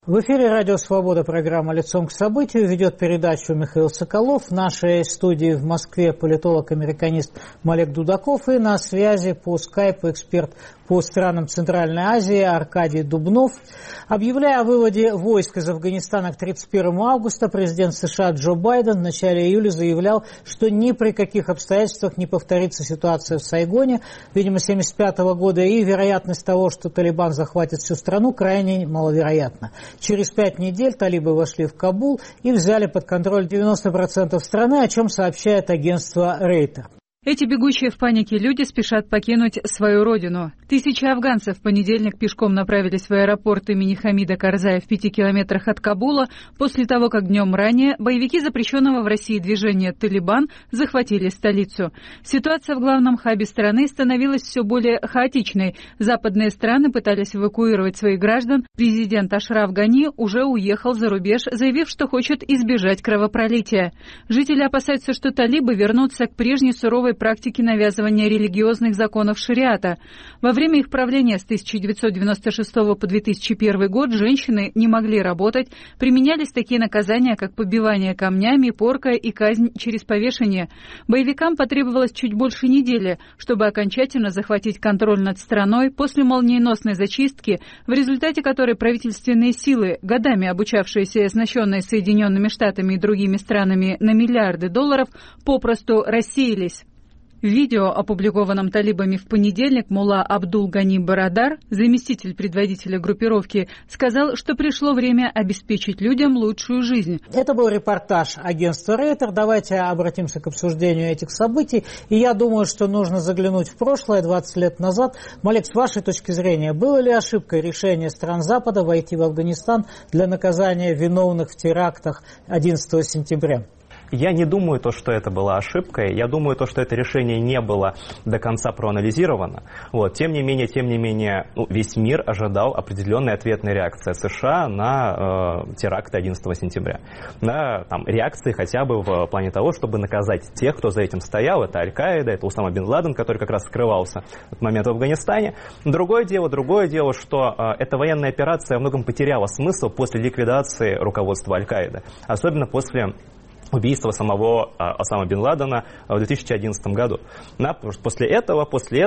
В эфире «Радио Свобода», программа «Лицом к событию». Ведет передачу Михаил Соколов. В нашей студии в Москве политолог-американист Малек Дудаков. И на связи по скайпу эксперт по странам Центральной Азии Аркадий Дубнов. Объявляя о выводе войск из Афганистана к 31 августа, президент США Джо Байден в начале июля заявлял, что ни при каких обстоятельствах не повторится ситуация в Сайгоне, видимо, 1975 года, и вероятность того, что Талибан захватит всю страну, крайне маловероятна. Через 5 недель талибы вошли в Кабул и взяли под контроль 90% страны, о чем сообщает агентство Рейтер. Эти бегущие в панике люди спешат покинуть свою родину. Тысячи афганцев в понедельник пешком направились в аэропорт имени Хамида Карзая в 5 километрах от Кабула после того, как днем ранее боевики запрещенного в России движения «Талибан» захватили столицу. Ситуация в главном хабе страны становилась все более хаотичной. Западные страны пытались эвакуировать своих граждан. Президент Ашраф Гани уже уехал за рубеж, заявив, что хочет избежать кровопролития. Жители опасаются, что талибы вернутся к прежней суровой практики навязывания религиозных законов шариата. Во время их правления с 1996 по 2001 год женщины не могли работать, применялись такие наказания, как побивание камнями, порка и казнь через повешение. Боевикам потребовалось чуть больше недели, чтобы окончательно захватить контроль над страной после молниеносной зачистки, в результате которой правительственные силы, годами обучавшиеся и оснащенные Соединенными Штатами и другими странами на миллиарды долларов, попросту рассеялись. В видео, опубликованном талибами в понедельник, мулла Абдул Гани Барадар, заместитель предводителя группировки, сказал, что пришло время обеспечить людям лучшую жизнь. Это был репортаж агентства Рейтер. Давайте обратимся к обсуждению этих событий. И я думаю, что нужно заглянуть в прошлое, 20 лет назад. Малек, с вашей точки зрения, было ли ошибкой решение стран Запада войти в Афганистан для наказания виновных в терактах 11 сентября? Я не думаю, что это была ошибкой. Я думаю, что это решение не было до конца проанализировано. Тем не менее, весь мир ожидал определенной ответной реакции США на теракты 11 сентября. Реакции хотя бы в плане того, чтобы наказать тех, кто за этим стоял. Это Аль-Каида, это Усама бен Ладен, который как раз скрывался в этот момент в Афганистане. Другое дело, что эта военная операция во многом потеряла смысл после ликвидации руководства Аль-Каиды. Особенно после убийства самого Осама бен Ладена в 2011 году. После этого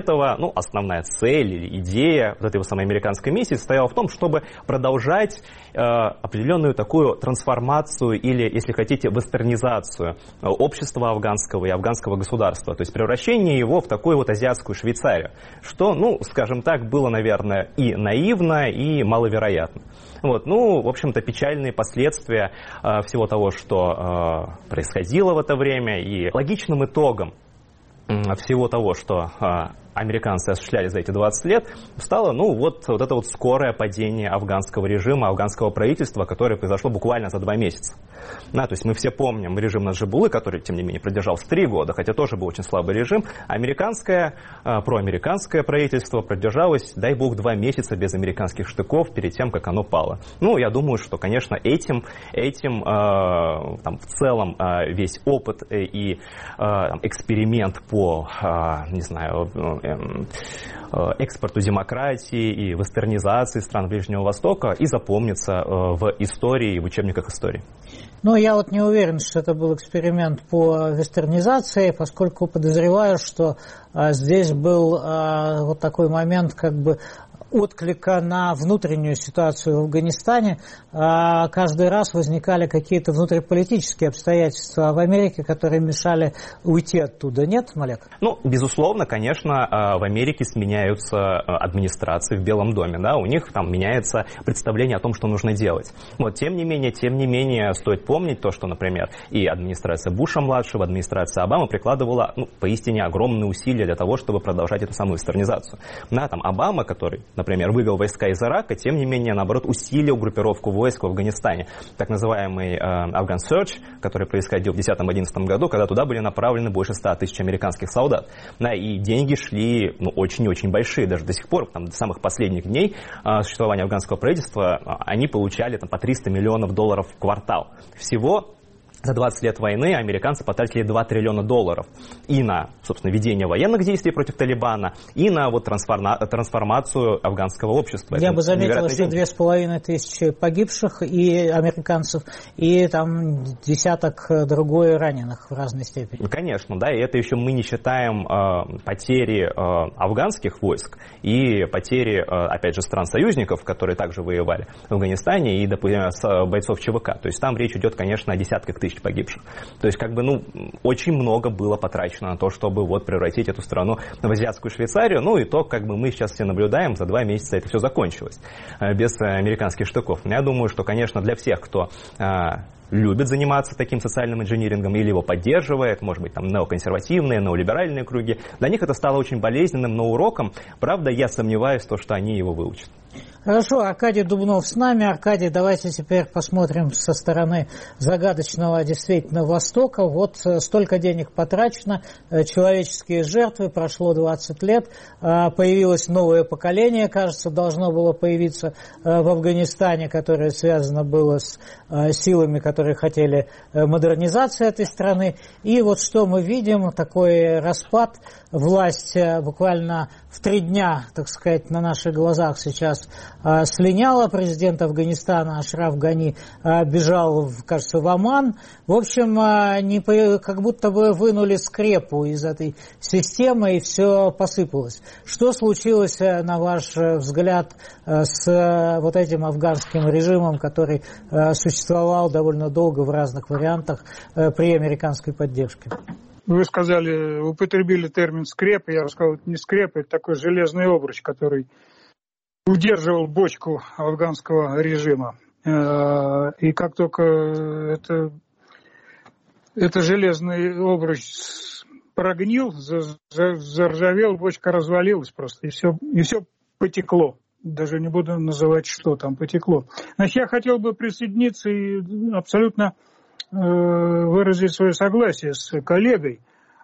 основная цель или идея этой самой американской миссии состояла в том, чтобы продолжать определенную такую трансформацию или, если хотите, вестернизацию общества афганского и афганского государства. То есть превращение его в такую азиатскую Швейцарию, что, скажем так, было, наверное, и наивно, и маловероятно. В общем-то, печальные последствия всего того, что происходило в это время, и логичным итогом всего того, что американцы осуществляли за эти 20 лет, стало это скорое падение афганского режима, афганского правительства, которое произошло буквально за 2 месяца. То есть мы все помним режим Наджибуллы, который, тем не менее, продержался 3 года, хотя тоже был очень слабый режим. Американское, проамериканское правительство продержалось, дай бог, 2 месяца без американских штыков перед тем, как оно пало. Я думаю, что, конечно, этим в целом весь опыт и эксперимент по, экспорту демократии и вестернизации стран Ближнего Востока и запомнится в истории и в учебниках истории. Я не уверен, что это был эксперимент по вестернизации, поскольку подозреваю, что здесь был такой момент отклика на внутреннюю ситуацию в Афганистане. Каждый раз возникали какие-то внутриполитические обстоятельства в Америке, которые мешали уйти оттуда. Нет, Малек? Безусловно, конечно, в Америке сменяются администрации в Белом доме. У них меняется представление о том, что нужно делать. Тем не менее, стоит помнить то, что, например, и администрация Буша-младшего, администрация Обамы прикладывала поистине огромные усилия для того, чтобы продолжать эту самую вестернизацию. Обама, который, например, вывел войска из Ирака, тем не менее, наоборот, усилил группировку войск в Афганистане. Так называемый Afghan Surge, который происходил в 2010-2011 году, когда туда были направлены больше 100 тысяч американских солдат. И деньги шли очень-очень большие. Даже до сих пор, до самых последних дней существования афганского правительства, они получали по $300 миллионов в квартал. Всего за 20 лет войны американцы потратили $2 триллиона и на, собственно, ведение военных действий против Талибана, и на вот трансформацию афганского общества. Я бы заметил, что 2500 погибших и американцев, и там десяток другой раненых в разной степени. Конечно, да, и это еще мы не считаем потери афганских войск и потери, опять же, стран-союзников, которые также воевали в Афганистане, и, допустим, бойцов ЧВК. То есть там речь идет, конечно, о десятках тысяч погибших. То есть, как бы, очень много было потрачено на то, чтобы вот превратить эту страну в азиатскую Швейцарию. Ну и то, как бы мы сейчас все наблюдаем, за 2 месяца это все закончилось без американских штыков. Я думаю, что, конечно, для всех, кто любит заниматься таким социальным инжинирингом или его поддерживает, может быть, там неоконсервативные, неолиберальные круги, для них это стало очень болезненным, но уроком. Правда, я сомневаюсь, что они его выучат. Хорошо, Аркадий Дубнов с нами. Аркадий, давайте теперь посмотрим со стороны загадочного действительно Востока. Вот столько денег потрачено, человеческие жертвы, прошло 20 лет, появилось новое поколение, кажется, должно было появиться в Афганистане, которое связано было с силами, которые хотели модернизации этой страны. И вот что мы видим, такой распад, власть буквально в 3 дня, так сказать, на наших глазах сейчас слиняла. Президент Афганистана Ашраф Гани бежал, кажется, в Оман. В общем, как будто бы вынули скрепу из этой системы, и все посыпалось. Что случилось, на ваш взгляд, с вот этим афганским режимом, который существовал довольно долго в разных вариантах при американской поддержке? Вы сказали, употребили термин «скреп», я сказал, это не скреп, это такой железный обруч, который удерживал бочку афганского режима. И как только это железный обруч прогнил, заржавел, бочка развалилась просто, и все потекло. Даже не буду называть, что там потекло. Значит, я хотел бы присоединиться и абсолютно выразить свое согласие с коллегой,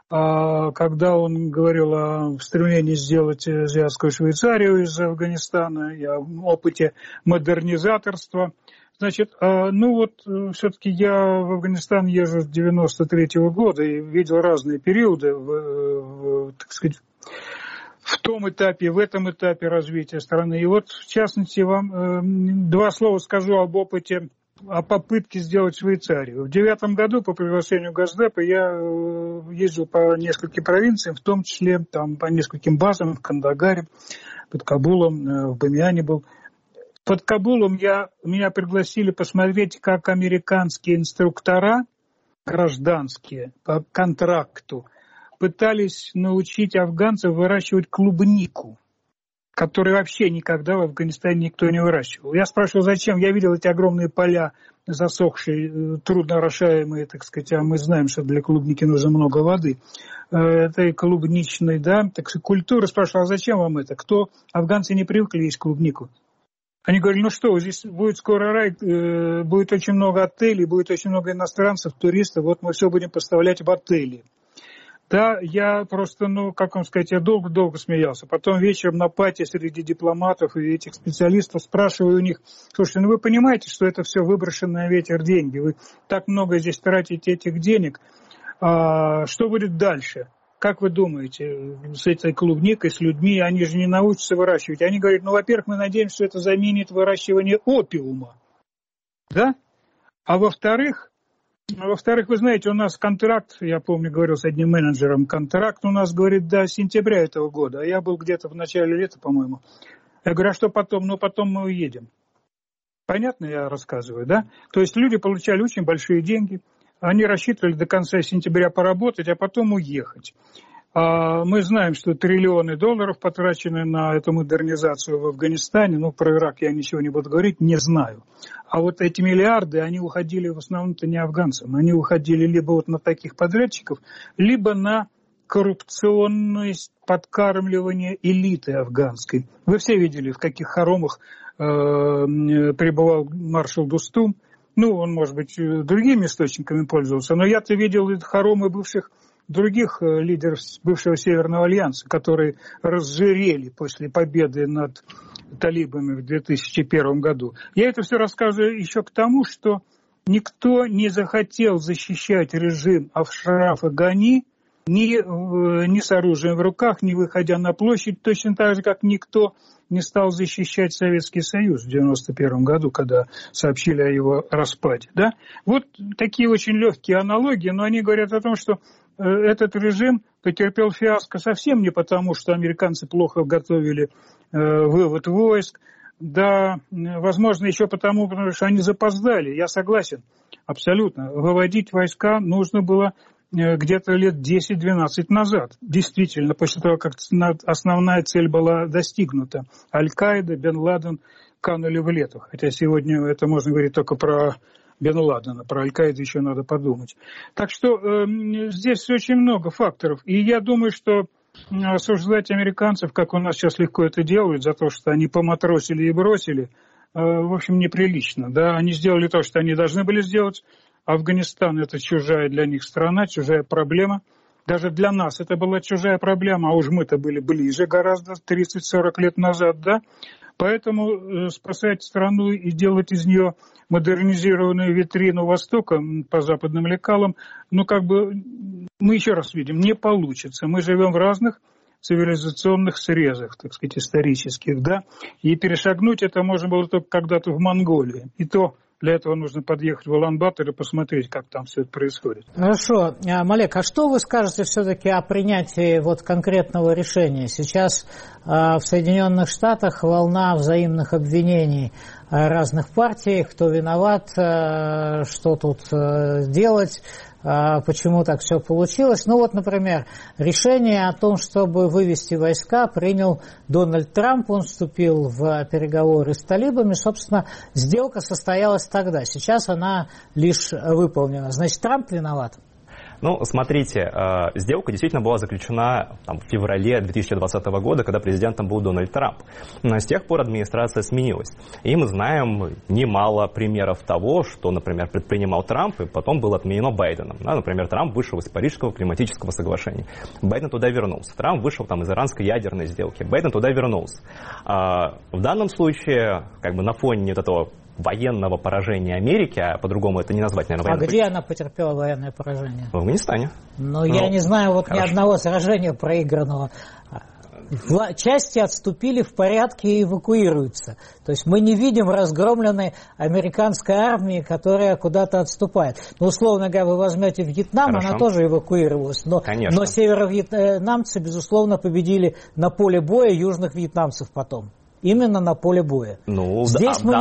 когда он говорил о стремлении сделать азиатскую Швейцарию из Афганистана, и о опыте модернизаторства. Значит, все-таки я в Афганистан езжу с 93-го года и видел разные периоды, так сказать, в том этапе, в этом этапе развития страны. И вот, в частности, вам 2 слова скажу об опыте, о попытке сделать Швейцарию. В 2009 году по приглашению Госдепа я ездил по нескольким провинциям, в том числе там, по нескольким базам в Кандагаре, под Кабулом, в Бамиане был. Под Кабулом меня пригласили посмотреть, как американские инструктора гражданские по контракту пытались научить афганцев выращивать клубнику, который вообще никогда в Афганистане никто не выращивал. Я спрашивал, зачем? Я видел эти огромные поля, засохшие, трудноорошаемые, так сказать, а мы знаем, что для клубники нужно много воды. Этой клубничной, так сказать, культуры. Спрашивал, а зачем вам это? Афганцы не привыкли есть клубнику. Они говорили, здесь будет скоро рай, будет очень много отелей, будет очень много иностранцев, туристов, вот мы все будем поставлять в отели. Да, я просто, как вам сказать, я долго-долго смеялся. Потом вечером на пати среди дипломатов и этих специалистов спрашиваю у них, слушайте, вы понимаете, что это все выброшенные на ветер деньги? Вы так много здесь тратите этих денег. Что будет дальше? Как вы думаете, с этой клубникой, с людьми, они же не научатся выращивать? Они говорят, во-первых, мы надеемся, что это заменит выращивание опиума. Да? А во-вторых, вы знаете, у нас контракт, я помню, говорил с одним менеджером, контракт у нас, говорит, до сентября этого года, а я был где-то в начале лета, по-моему. Я говорю, а что потом? Потом мы уедем. Понятно я рассказываю, да? То есть люди получали очень большие деньги, они рассчитывали до конца сентября поработать, а потом уехать. Мы знаем, что триллионы долларов потрачены на эту модернизацию в Афганистане. Про Ирак я ничего не буду говорить, не знаю. А вот эти миллиарды, они уходили в основном-то не афганцам. Они уходили либо на таких подрядчиков, либо на коррупционное подкармливание элиты афганской. Вы все видели, в каких хоромах пребывал маршал Дустум. Он, может быть, другими источниками пользовался, но я-то видел хоромы других лидеров бывшего Северного альянса, которые разжирели после победы над талибами в 2001 году. Я это все рассказываю еще к тому, что никто не захотел защищать режим Ашрафа Гани ни с оружием в руках, ни выходя на площадь, точно так же, как никто не стал защищать Советский Союз в 1991 году, когда сообщили о его распаде. Да? Вот такие очень легкие аналогии, но они говорят о том, что этот режим потерпел фиаско совсем не потому, что американцы плохо готовили вывод войск, да, возможно, еще потому что они запоздали, я согласен, абсолютно. Выводить войска нужно было где-то лет 10-12 назад. Действительно, после того, как основная цель была достигнута. Аль-Каида, Бен Ладен канули в лету. Хотя сегодня это можно говорить только про Бен Ладена, про Аль-Каиду еще надо подумать. Так что здесь очень много факторов. И я думаю, что осуждать американцев, как у нас сейчас легко это делают, за то, что они поматросили и бросили, в общем, неприлично. Да? Они сделали то, что они должны были сделать. Афганистан – это чужая для них страна, чужая проблема. Даже для нас это была чужая проблема, а уж мы-то были ближе гораздо 30-40 лет назад, да. Поэтому спасать страну и делать из нее модернизированную витрину Востока по западным лекалам, ну, как бы, мы еще раз видим, не получится. Мы живем в разных цивилизационных срезах, так сказать, исторических, да. И перешагнуть это можно было только когда-то в Монголии. И то для этого нужно подъехать в Улан-Батор и посмотреть, как там все это происходит. Хорошо. Малек, а что вы скажете все-таки о принятии вот конкретного решения? Сейчас в Соединенных Штатах волна взаимных обвинений разных партий, кто виноват, что тут делать, почему так все получилось. Ну вот, например, решение о том, чтобы вывести войска, принял Дональд Трамп. Он вступил в переговоры с талибами. Собственно, сделка состоялась тогда. Сейчас она лишь выполнена. Значит, Трамп виноват? Ну, смотрите, сделка действительно была заключена в феврале 2020 года, когда президентом был Дональд Трамп. Но с тех пор администрация сменилась. И мы знаем немало примеров того, что, например, предпринимал Трамп, и потом было отменено Байденом. Да, например, Трамп вышел из Парижского климатического соглашения. Байден туда вернулся. Трамп вышел из иранской ядерной сделки. Байден туда вернулся. В данном случае, на фоне вот этого военного поражения Америки, а по-другому это не назвать, наверное, военным. А где она потерпела военное поражение? В Афганистане. Но я не знаю ни одного сражения проигранного. Части отступили в порядке и эвакуируются. То есть мы не видим разгромленной американской армии, которая куда-то отступает. Ну, условно говоря, вы возьмете Вьетнам, она тоже эвакуировалась. Но северо-вьетнамцы, безусловно, победили на поле боя южных вьетнамцев потом. Именно на поле боя. Здесь мы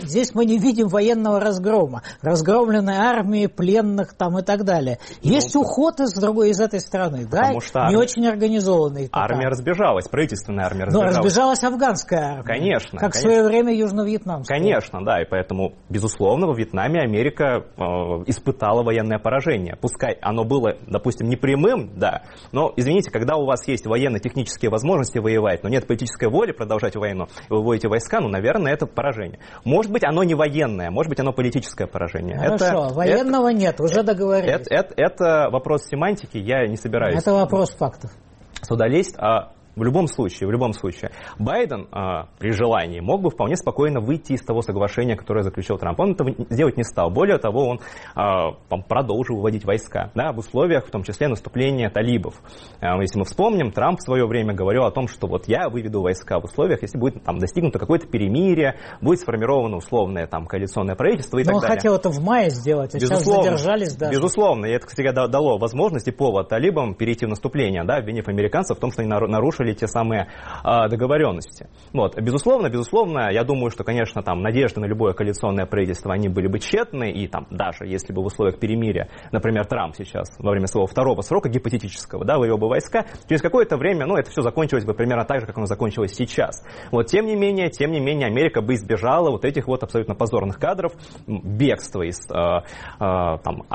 не видим военного разгрома, разгромленной армии, пленных и так далее. Есть уход из этой страны, да, не очень организованный. Армия разбежалась, правительственная армия разбежалась. Но разбежалась афганская армия. Конечно. Как в свое время южно-вьетнамская. Конечно, да, и поэтому, безусловно, во Вьетнаме Америка испытала военное поражение. Пускай оно было, допустим, не прямым, да, но, извините, когда у вас есть военно-технические возможности воевать, но нет политической воли продолжать войну, вы выводите войска, наверное, это поражение. Может быть, оно не военное, может быть, оно политическое поражение. Хорошо, военного нет, уже договорились. Это вопрос семантики, я не собираюсь. Это вопрос фактов. Сюда лезть, в любом случае, Байден при желании мог бы вполне спокойно выйти из того соглашения, которое заключил Трамп. Он этого сделать не стал. Более того, он продолжил выводить войска, да, в условиях, в том числе, наступления талибов. Если мы вспомним, Трамп в свое время говорил о том, что я выведу войска в условиях, если будет достигнуто какое-то перемирие, будет сформировано условное коалиционное правительство и так далее. Но он хотел это в мае сделать, а сейчас задержались даже. Безусловно, и это, кстати, дало возможность и повод талибам перейти в наступление, да, обвинив американцев в том, что они нарушили те самые договоренности. Безусловно, я думаю, что, конечно, надежды на любое коалиционное правительство, они были бы тщетны, и даже если бы в условиях перемирия, например, Трамп сейчас во время своего второго срока гипотетического, да, вывел бы войска, через какое-то время, это все закончилось бы примерно так же, как оно закончилось сейчас. Тем не менее, Америка бы избежала этих абсолютно позорных кадров, бегства из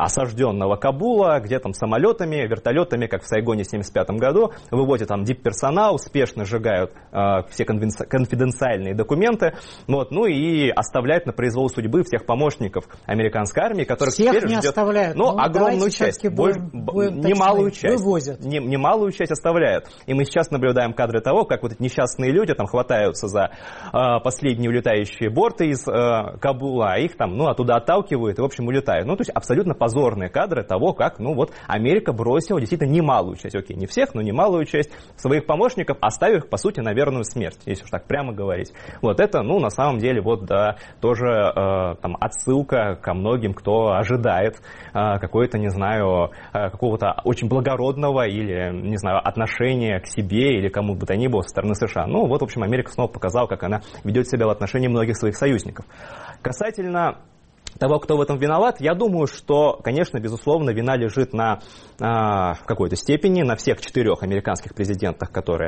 осажденного Кабула, где самолетами, вертолетами, как в Сайгоне в 1975 году, выводят дипперсонал, страна, успешно сжигают все конфиденциальные документы, вот, ну и оставляют на произвол судьбы всех помощников американской армии, которых всех теперь не ждет, оставляют. ну, огромную часть, немалую часть, вывозят. Немалую часть оставляют. И мы сейчас наблюдаем кадры того, как вот эти несчастные люди там хватаются за последние улетающие борты из Кабула, а их там, ну, оттуда отталкивают и, в общем, улетают. Ну, то есть абсолютно позорные кадры того, как, ну, вот Америка бросила действительно немалую часть, окей, не всех, но немалую часть своих помощников, оставив их, по сути, на верную смерть, если уж так прямо говорить. Вот это, ну, на самом деле, вот, да, тоже там отсылка ко многим, кто ожидает какой-то, не знаю, какого-то очень благородного или, не знаю, отношения к себе или кому бы то ни было со стороны США. Ну, вот, в общем, Америка снова показала, как она ведет себя в отношении многих своих союзников. Касательно того, кто в этом виноват, я думаю, что, конечно, безусловно, вина лежит в какой-то степени на всех 4 американских президентах, которые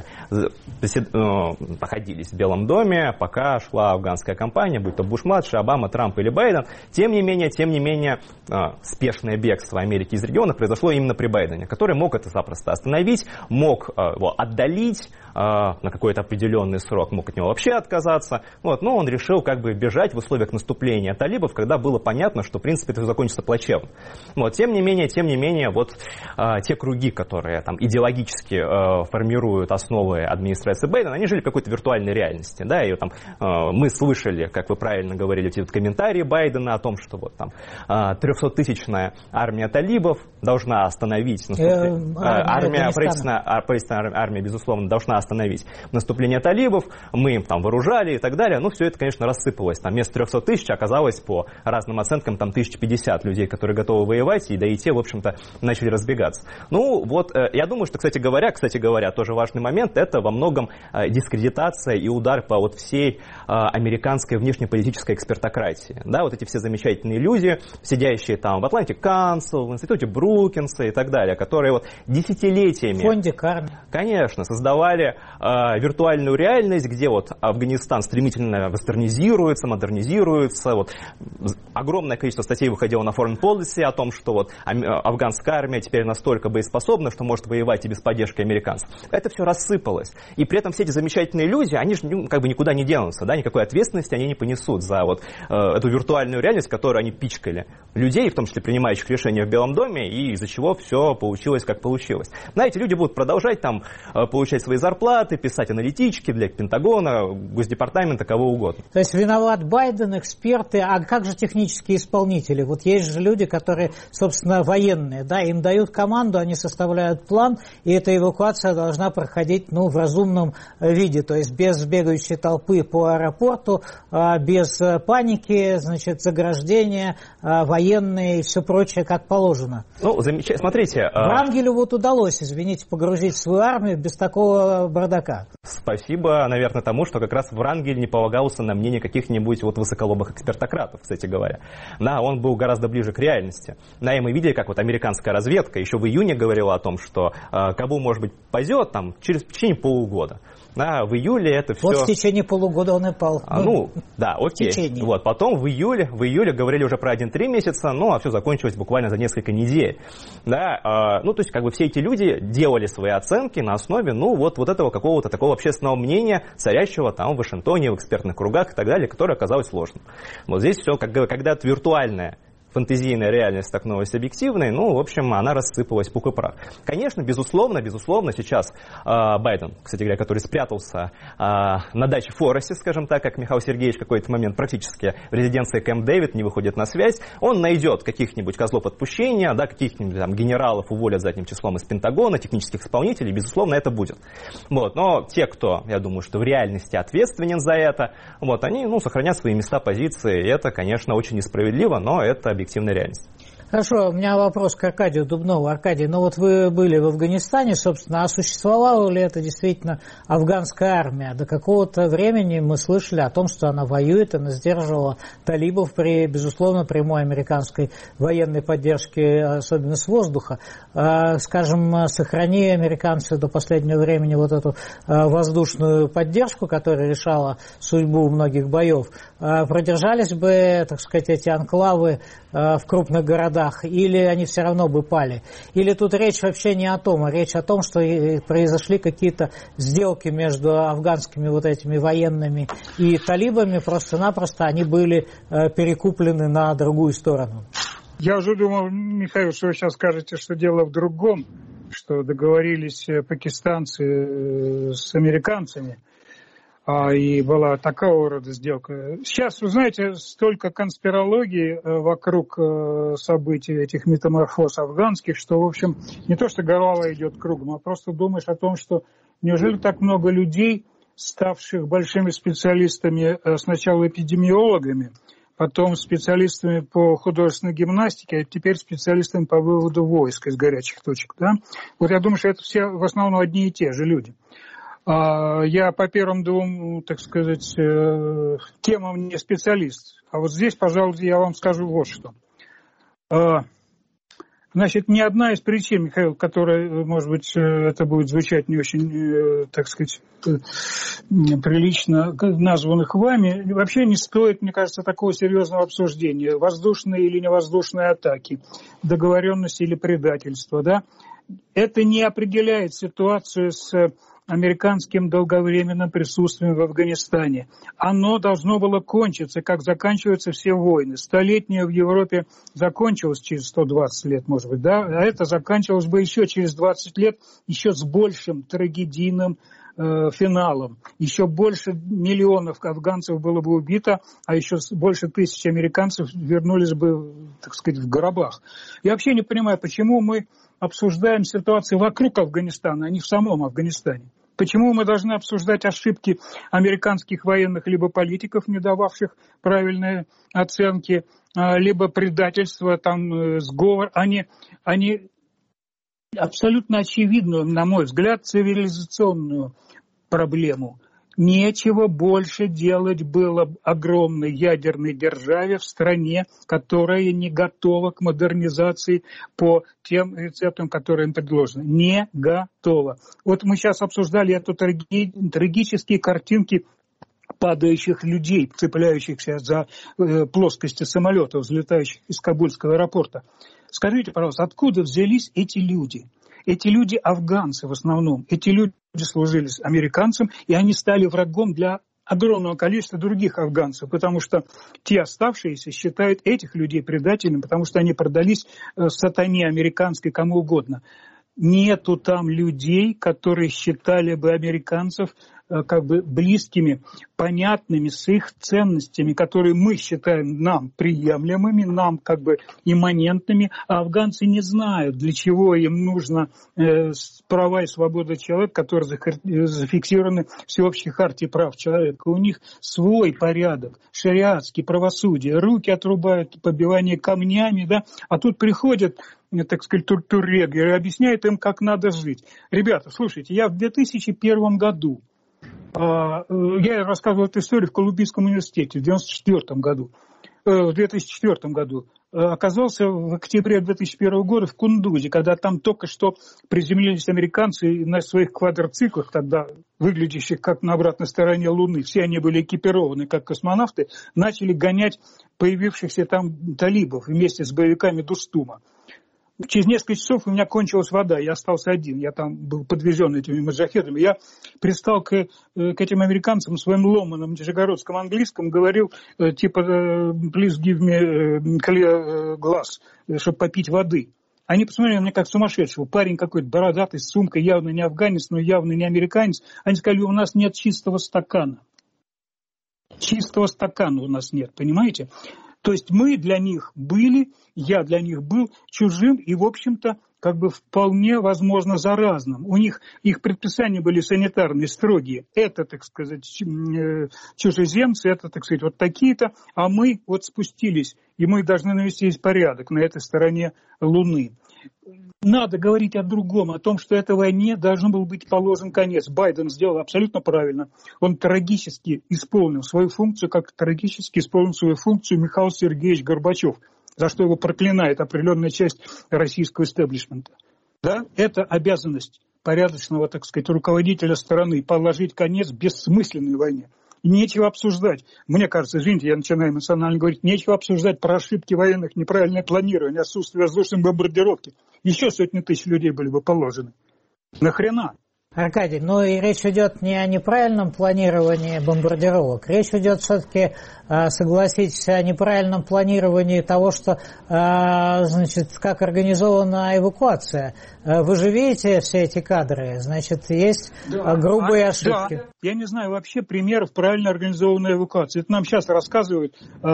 находились в Белом доме, пока шла афганская кампания, будь то Буш-младший, Обама, Трамп или Байден. Тем не менее, спешное бегство Америки из региона произошло именно при Байдене, который мог это запросто остановить, мог его отдалить на какой-то определенный срок, мог от него вообще отказаться. Вот, но он решил как бы бежать в условиях наступления талибов, когда было понятно, что в принципе это закончится плачевно. Вот, тем не менее, вот те круги, которые там идеологически формируют основы администрации Байдена, они жили в какой-то виртуальной реальности, да, и там мы слышали, как вы правильно говорили, эти вот комментарии Байдена о том, что вот там 300-тысячная армия талибов должна остановить правительственная армия, безусловно, должна остановить наступление талибов, мы им там вооружали и так далее. Ну, все это, конечно, рассыпалось. Там вместо 300 тысяч оказалось по разным оценкам там 1050 людей, которые готовы воевать, и да и те, в общем-то, начали разбегаться. Ну, вот, я думаю, что, кстати говоря, тоже важный момент, это во многом дискредитация и удар по вот всей американской внешнеполитической экспертократии. Да, вот эти все замечательные люди, сидящие там в Atlantic Council, в институте Брукинса и так далее, которые вот десятилетиями... Фонде Карни. Конечно, создавали виртуальную реальность, где вот Афганистан стремительно вестернизируется, модернизируется. Вот огромное количество статей выходило на Foreign Policy о том, что вот афганская армия теперь настолько боеспособна, что может воевать и без поддержки американцев. Это все рассыпалось. И при этом все эти замечательные люди, они же как бы никуда не денутся, да, никакой ответственности они не понесут за вот эту виртуальную реальность, которую они пичкали людей, в том числе принимающих решения в Белом доме, и из-за чего все получилось, как получилось. Знаете, люди будут продолжать там получать свои зарплаты, писать аналитички для Пентагона, Госдепартамента, кого угодно. То есть виноват Байден, эксперты, а как же технические исполнители? Вот есть же люди, которые, собственно, военные, да, им дают команду, они составляют план, и эта эвакуация должна проходить, ну, в разумном виде, то есть без бегающей толпы по аэропорту, без паники, значит, заграждения, военные и все прочее, как положено. Ну, смотрите... Врангелю вот удалось, извините, погрузить свою армию без такого бардака. Спасибо, наверное, тому, что как раз Врангель не полагался на мнение каких-нибудь вот высоколобых экспертократов, кстати говоря. Да, он был гораздо ближе к реальности. Да, и мы видели, как вот американская разведка еще в июне говорила о том, что Кабул, может быть, пойдет там в течение полугода. Да, в июле это все... Вот в течение полугода он и пал. Ну, да, окей. Вот, потом в июле говорили уже про 1-3 месяца, ну, а все закончилось буквально за несколько недель. Да, ну, то есть, как бы все эти люди делали свои оценки на основе, ну, вот этого какого-то такого общественного мнения, царящего там в Вашингтоне, в экспертных кругах и так далее, которое оказалось сложным. Вот здесь все, когда-то виртуальное, фантазийная реальность столкнулась объективной, ну, в общем, она рассыпалась пух и прах. Конечно, безусловно, сейчас Байден, кстати говоря, который спрятался на даче в Форесте, скажем так, как Михаил Сергеевич в какой-то момент практически в резиденции Кэмп Дэвид, не выходит на связь, он найдет каких-нибудь козлов отпущения, да, каких-нибудь там генералов уволят задним числом из Пентагона, технических исполнителей, безусловно, это будет. Вот, но те, кто, я думаю, что в реальности ответственен за это, вот, они, ну, сохранят свои места, позиции, и это, конечно, очень несправедливо, но это объективная реальность. Хорошо, у меня вопрос к Аркадию Дубнову. Аркадий, ну вот вы были в Афганистане, собственно, а существовала ли это действительно афганская армия? До какого-то времени мы слышали о том, что она воюет, она сдерживала талибов при, безусловно, прямой американской военной поддержке, особенно с воздуха. Скажем, сохрани американцы до последнего времени вот эту воздушную поддержку, которая решала судьбу многих боев, продержались бы, так сказать, эти анклавы в крупных городах годах, или они все равно бы пали? Или тут речь вообще не о том, а речь о том, что произошли какие-то сделки между афганскими вот этими военными и талибами, просто-напросто они были перекуплены на другую сторону? Я уже думал, Михаил, что вы сейчас скажете, что дело в другом, что договорились пакистанцы с американцами, и была такого рода сделка. Сейчас, вы знаете, столько конспирологии вокруг событий этих метаморфоз афганских, что, в общем, не то, что голова идет кругом, а просто думаешь о том, что неужели так много людей, ставших большими специалистами, сначала эпидемиологами, потом специалистами по художественной гимнастике, а теперь специалистами по выводу войск из горячих точек. Да? Вот я думаю, что это все в основном одни и те же люди. Я по первым двум, так сказать, темам не специалист. А вот здесь, пожалуй, я вам скажу вот что. Значит, ни одна из причин, Михаил, которая, может быть, это будет звучать не очень, так сказать, прилично названных вами, вообще не стоит, мне кажется, такого серьезного обсуждения. Воздушные или невоздушные атаки, договоренности или предательство, да? Это не определяет ситуацию с американским долговременным присутствием в Афганистане. Оно должно было кончиться, как заканчиваются все войны. Столетнее в Европе закончилось через 120 лет, может быть, да? А это заканчивалось бы еще через 20 лет, еще с большим трагедийным финалом. Еще больше миллионов афганцев было бы убито, а еще больше тысяч американцев вернулись бы, так сказать, в гробах. Я вообще не понимаю, почему мы обсуждаем ситуацию вокруг Афганистана, а не в самом Афганистане. Почему мы должны обсуждать ошибки американских военных либо политиков, не дававших правильные оценки, либо предательство, там, сговор. Они абсолютно очевидную, на мой взгляд, цивилизационную проблему. Нечего больше делать было огромной ядерной державе в стране, которая не готова к модернизации по тем рецептам, которые им предложены. Не готова. Вот мы сейчас обсуждали эту трагические картинки падающих людей, цепляющихся за плоскости самолетов, взлетающих из Кабульского аэропорта. Скажите, пожалуйста, откуда взялись эти люди? Эти люди афганцы в основном. Эти люди служили американцам, и они стали врагом для огромного количества других афганцев, потому что те оставшиеся считают этих людей предателями, потому что они продались сатане американской кому угодно. Нету там людей, которые считали бы американцев как бы близкими, понятными с их ценностями, которые мы считаем нам приемлемыми, нам как бы имманентными, а афганцы не знают, для чего им нужно права и свобода человека, которые зафиксированы в Всеобщей хартии прав человека. У них свой порядок, шариатский, правосудие, руки отрубают, побивание камнями, да, а тут приходят, так сказать, турреги и объясняют им, как надо жить. Ребята, слушайте, я в 2001 году, я рассказывал эту историю в Колумбийском университете в 2004 году. Оказался в октябре 2001 года в Кундузе, когда там только что приземлились американцы на своих квадроциклах, тогда выглядящих как на обратной стороне Луны. Все они были экипированы как космонавты, начали гонять появившихся там талибов вместе с боевиками Дустума. Через несколько часов у меня кончилась вода, я остался один, я там был подвезен этими маджахедами. Я пристал к этим американцам своим ломаным нижегородском английском, говорил типа «please give me clear glass», чтобы попить воды. Они посмотрели на меня как сумасшедшего. Парень какой-то бородатый, с сумкой, явно не афганец, но явно не американец. Они сказали, у нас нет чистого стакана. Чистого стакана у нас нет, понимаете? То есть мы для них были, я для них был чужим и, в общем-то, как бы вполне, возможно, заразным. У них их предписания были санитарные, строгие. Это, так сказать, чужеземцы, это, так сказать, вот такие-то. А мы вот спустились, и мы должны навести порядок на этой стороне Луны. Надо говорить о другом, о том, что этой войне должен был быть положен конец. Байден сделал абсолютно правильно. Он трагически исполнил свою функцию, как трагически исполнил свою функцию Михаил Сергеевич Горбачев, за что его проклинает определенная часть российского истеблишмента. Да? Это обязанность порядочного, так сказать, руководителя страны положить конец бессмысленной войне. И нечего обсуждать. Мне кажется, извините, я начинаю эмоционально говорить, нечего обсуждать про ошибки военных, неправильное планирование, отсутствие воздушной бомбардировки. Еще сотни тысяч людей были бы положены. Нахрена? Аркадий, ну и речь идет не о неправильном планировании бомбардировок, речь идет все-таки, согласитесь, о неправильном планировании того, что, значит, как организована эвакуация. Вы же видите все эти кадры, значит, есть грубые ошибки. Да, я не знаю вообще примеров правильно организованной эвакуации. Это нам сейчас рассказывают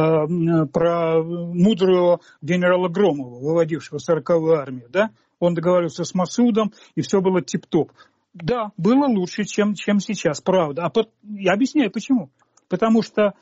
про мудрого генерала Громова, выводившего 40-ю армию, да? Он договорился с Масудом, и все было тип-топ. Да, было лучше, чем сейчас, правда. Я объясняю, почему. Потому что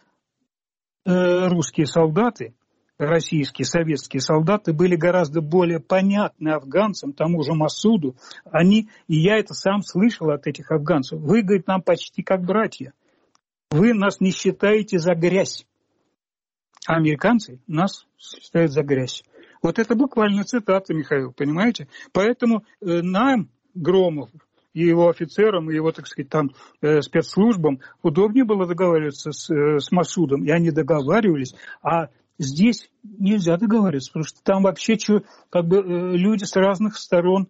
русские солдаты, российские, советские солдаты были гораздо более понятны афганцам, тому же Масуду. И я это сам слышал от этих афганцев. Вы, говорит, нам почти как братья. Вы нас не считаете за грязь. А американцы нас считают за грязь. Вот это буквально цитата, Михаил, понимаете? Поэтому нам, Громов, и его офицерам, и его, так сказать, там спецслужбам удобнее было договариваться с Масудом, и они договаривались, а здесь нельзя договариваться, потому что там вообще люди с разных сторон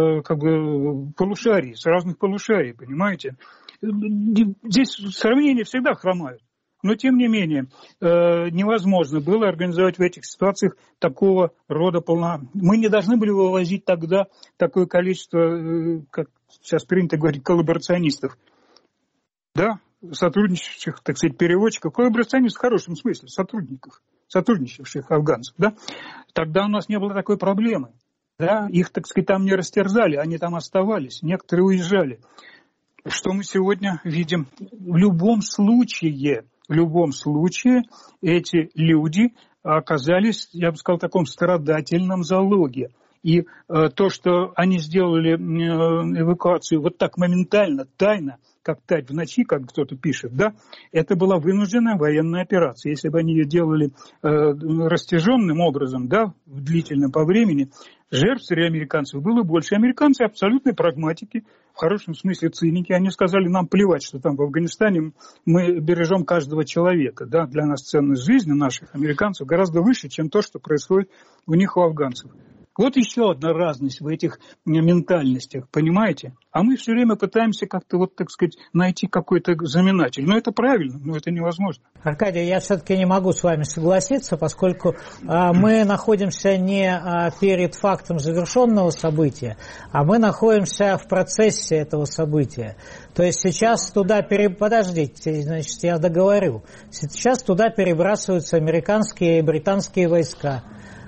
полушарий, с разных полушарий, понимаете? Здесь сравнения всегда хромают. Но, тем не менее, невозможно было организовать в этих ситуациях такого рода Мы не должны были вывозить тогда такое количество, как сейчас принято говорить, коллаборационистов. Да, сотрудничающих, так сказать, переводчиков. Коллаборационистов в хорошем смысле, сотрудничавших афганцев. Да? Тогда у нас не было такой проблемы. Да? Их, так сказать, там не растерзали, они там оставались. Некоторые уезжали. Что мы сегодня видим? В любом случае эти люди оказались, я бы сказал, в таком страдательном залоге. И то, что они сделали эвакуацию вот так моментально, тайно, как тать в ночи, как кто-то пишет, да, это была вынужденная военная операция. Если бы они ее делали растяженным образом, да, длительным по времени, жертв среди американцев было больше. Американцы абсолютные прагматики, в хорошем смысле циники. Они сказали, нам плевать, что там в Афганистане мы бережем каждого человека. Да? Для нас ценность жизни наших американцев гораздо выше, чем то, что происходит у них, у афганцев. Вот еще одна разность в этих ментальностях, понимаете? А мы все время пытаемся как-то, вот, так сказать, найти какой-то знаменатель. Но это правильно, но это невозможно. Аркадий, я все-таки не могу с вами согласиться, поскольку мы находимся не перед фактом завершенного события, а мы находимся в процессе этого события. То есть сейчас туда подождите, значит, я договорю. Сейчас туда перебрасываются американские и британские войска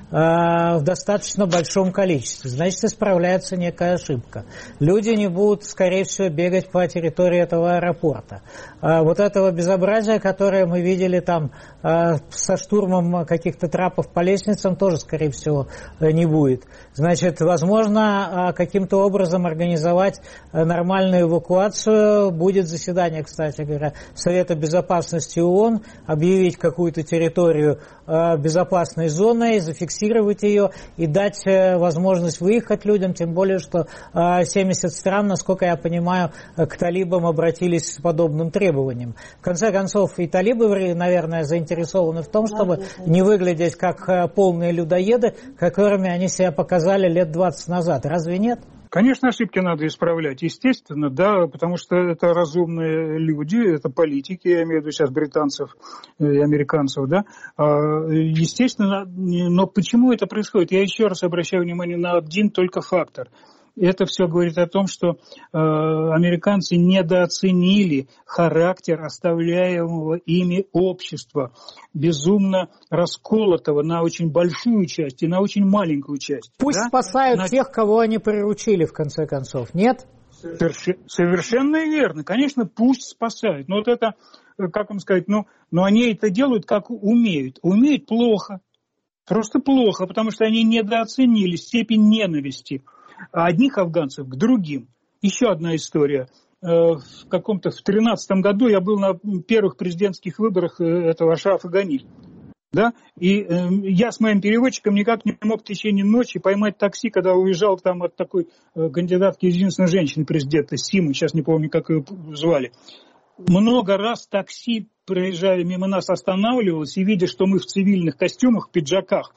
в достаточно большом количестве. Значит, исправляется некая ошибка. Люди не будут, скорее всего, бегать по территории этого аэропорта. Вот этого безобразия, которое мы видели там со штурмом каких-то трапов по лестницам, тоже, скорее всего, не будет. Значит, возможно, каким-то образом организовать нормальную эвакуацию. Будет заседание, кстати говоря, Совета Безопасности ООН, объявить какую-то территорию безопасной зоной, зафиксировать ее и дать возможность выехать людям, тем более, что 70 стран, насколько я понимаю, к талибам обратились с подобным требованием. В конце концов, и талибы, наверное, заинтересованы в том, чтобы не выглядеть как полные людоеды, которыми они себя показали лет 20 назад. Разве нет? Конечно, ошибки надо исправлять, естественно, да, потому что это разумные люди, это политики, я имею в виду сейчас британцев и американцев, да, естественно, но почему это происходит? Я еще раз обращаю внимание на один только фактор. Это все говорит о том, что американцы недооценили характер оставляемого ими общества, безумно расколотого на очень большую часть и на очень маленькую часть. Пусть спасают тех, кого они приручили, в конце концов, нет? Совершенно верно. Конечно, пусть спасают. Но вот это, как вам сказать, но они это делают как умеют. Умеют плохо. Просто плохо, потому что они недооценили степень ненависти одних афганцев к другим. Еще одна история. В 2013 году я был на первых президентских выборах этого Ашрафа Гани. Да? И я с моим переводчиком никак не мог в течение ночи поймать такси, когда уезжал там от такой кандидатки, единственной женщины президента, Симы, сейчас не помню, как ее звали. Много раз такси, проезжая мимо нас, останавливалось, и видя, что мы в цивильных костюмах, пиджаках,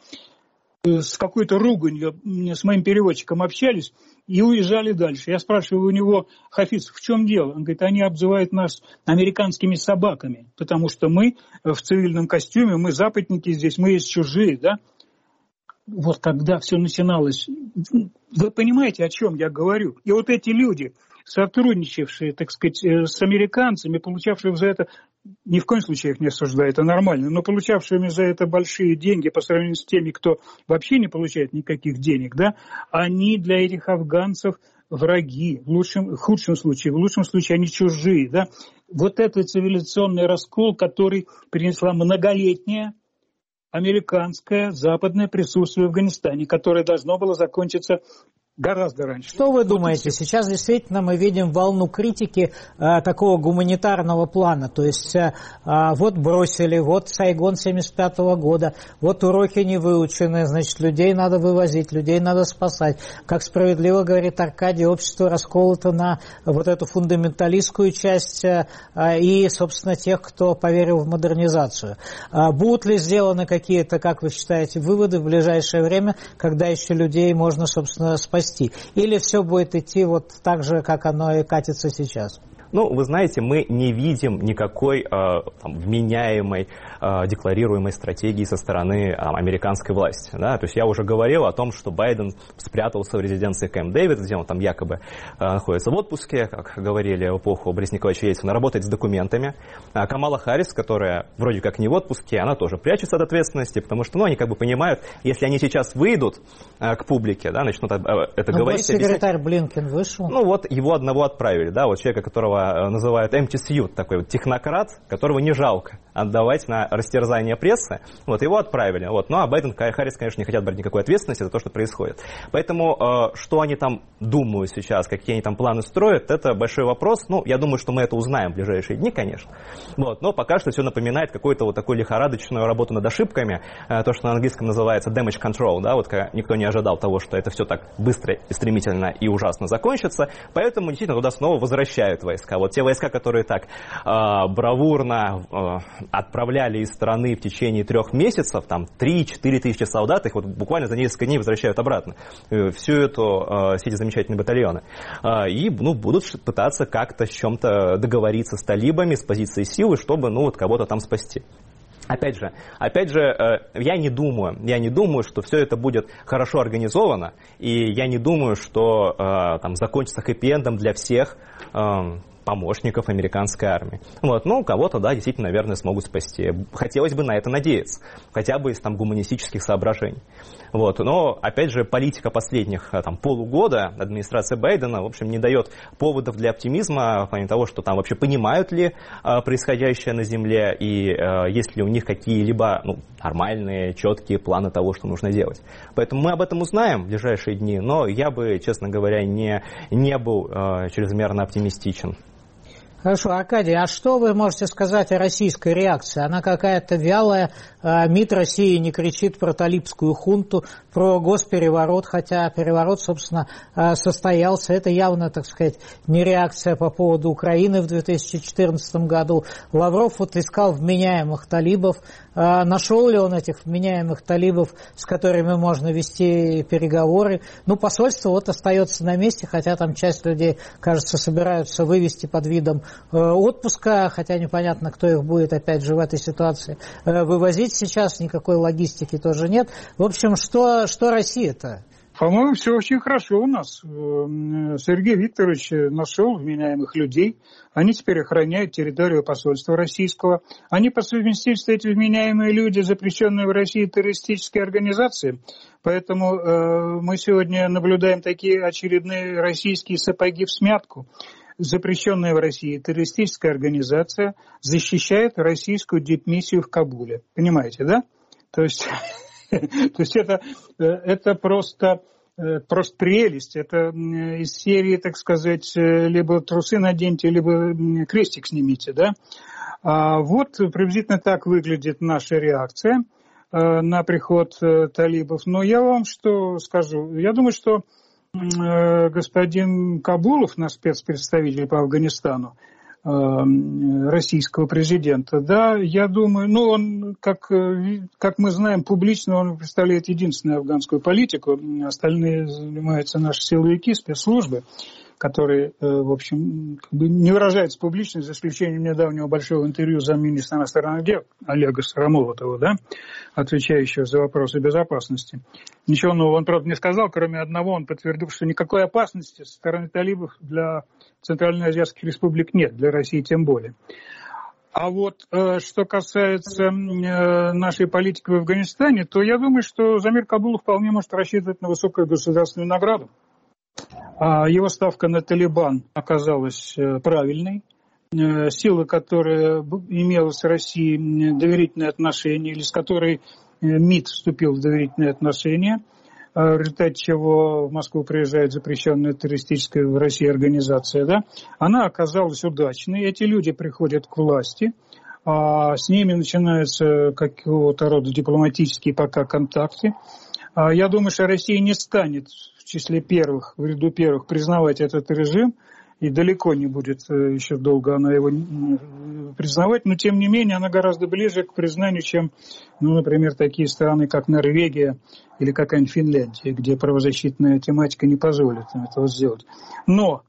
с какой-то руганью с моим переводчиком общались и уезжали дальше. Я спрашиваю у него: Хафиз, в чем дело? Он говорит: они обзывают нас американскими собаками, потому что мы в цивильном костюме, мы западники здесь, мы есть чужие, да? Вот когда все начиналось, вы понимаете, о чем я говорю? И вот эти люди, сотрудничавшие, так сказать, с американцами, получавшие за это, ни в коем случае их не осуждаю, это нормально, но получавшими за это большие деньги по сравнению с теми, кто вообще не получает никаких денег, да, они для этих афганцев враги, в худшем случае, в лучшем случае они чужие, да. Вот этот цивилизационный раскол, который принесла многолетняя американское западное присутствие в Афганистане, которое должно было закончиться гораздо раньше. Что вы думаете? Сейчас действительно мы видим волну критики такого гуманитарного плана. То есть вот бросили, вот Сайгон 1975 года, вот уроки не выучены, значит, людей надо вывозить, людей надо спасать. Как справедливо говорит Аркадий, общество расколото на вот эту фундаменталистскую часть и, собственно, тех, кто поверил в модернизацию. Будут ли сделаны какие-то, как вы считаете, выводы в ближайшее время, когда еще людей можно, собственно, спасти? Или все будет идти вот так же, как оно и катится сейчас? Ну, вы знаете, мы не видим никакой вменяемой, декларируемой стратегии со стороны американской власти. Да? То есть я уже говорил о том, что Байден спрятался в резиденции Кэмп Дэвид, где он там якобы находится в отпуске, как говорили в эпоху Брезникова-Ельцина, работает с документами. Камала Харрис, которая вроде как не в отпуске, она тоже прячется от ответственности, потому что они как бы понимают, если они сейчас выйдут к публике, да, начнут это говорить. Секретарь Блинкен вышел. Ну вот его одного отправили, да, вот человека, которого называют empty suit, такой вот технократ, которого не жалко отдавать на растерзание прессы. Вот его отправили. Вот. Ну а Байден и Харрис, конечно, не хотят брать никакой ответственности за то, что происходит. Поэтому что они там думают сейчас, какие они там планы строят, это большой вопрос. Ну, я думаю, что мы это узнаем в ближайшие дни, конечно. Вот. Но пока что все напоминает какую-то вот такую лихорадочную работу над ошибками, то, что на английском называется damage control, да, вот никто не ожидал того, что это все так быстро и стремительно и ужасно закончится, поэтому действительно туда снова возвращают войска. Вот те войска, которые так бравурно отправляли из страны в течение 3 месяцев, там 3-4 тысячи солдат, их вот буквально за несколько дней возвращают обратно. Всю эту, все эти замечательные батальоны. И будут пытаться как-то с чем-то договориться с талибами, с позиции силы, чтобы кого-то там спасти. Опять же, я не думаю, что все это будет хорошо организовано, и я не думаю, что там закончится хэппи-эндом для всех помощников американской армии. Вот, кого-то, да, действительно, наверное, смогут спасти. Хотелось бы на это надеяться, хотя бы из гуманистических соображений. Вот, но, опять же, политика последних полугода администрации Байдена, в общем, не дает поводов для оптимизма в плане того, что там вообще понимают ли происходящее на земле и есть ли у них какие-либо нормальные, четкие планы того, что нужно делать. Поэтому мы об этом узнаем в ближайшие дни, но я бы, честно говоря, не был чрезмерно оптимистичен. Хорошо, Аркадий, а что вы можете сказать о российской реакции? Она какая-то вялая, МИД России не кричит про талибскую хунту, про госпереворот, хотя переворот, собственно, состоялся. Это явно, так сказать, не реакция по поводу Украины в 2014 году. Лавров искал вменяемых талибов. Нашел ли он этих вменяемых талибов, с которыми можно вести переговоры? Посольство остается на месте, хотя там часть людей, кажется, собираются вывести под видом отпуска, хотя непонятно, кто их будет, опять же, в этой ситуации вывозить сейчас, никакой логистики тоже нет. В общем, что Россия-то? По-моему, все очень хорошо у нас. Сергей Викторович нашел вменяемых людей. Они теперь охраняют территорию посольства российского. Они по совместительству, эти вменяемые люди, запрещенные в России террористические организации. Поэтому мы сегодня наблюдаем такие очередные российские сапоги в смятку. Запрещенная в России террористическая организация защищает российскую дипмиссию в Кабуле. Понимаете, да? То есть это просто прелесть. Это из серии, так сказать, либо трусы наденьте, либо крестик снимите, да? Вот приблизительно так выглядит наша реакция на приход талибов. Но я вам что скажу? Я думаю, что господин Кабулов, наш спецпредставитель по Афганистану, российского президента. Да, я думаю, он, как мы знаем, публично он представляет единственную афганскую политику, остальные занимаются наши силовики, спецслужбы, которые, в общем, не выражаются публично, за исключением недавнего большого интервью замминистра иностранных дел Олега Старомолотова, да, отвечающего за вопросы безопасности. Ничего нового он, правда, не сказал, кроме одного, он подтвердил, что никакой опасности со стороны талибов для центральноазиатских республик нет, для России тем более. А вот что касается нашей политики в Афганистане, то я думаю, что Замир Кабулов вполне может рассчитывать на высокую государственную награду. Его ставка на Талибан оказалась правильной. Сила, которая имела с Россией доверительные отношения, или с которой МИД вступил в доверительные отношения, в результате чего в Москву приезжает запрещенная террористическая в России организация, да, она оказалась удачной. Эти люди приходят к власти, с ними начинаются какого-то рода дипломатические пока контакты. Я думаю, что Россия не станет в числе первых, в ряду первых признавать этот режим, и далеко не будет еще долго она его признавать, но тем не менее она гораздо ближе к признанию, чем, например, такие страны, как Норвегия или какая-нибудь Финляндия, где правозащитная тематика не позволит этого сделать. Но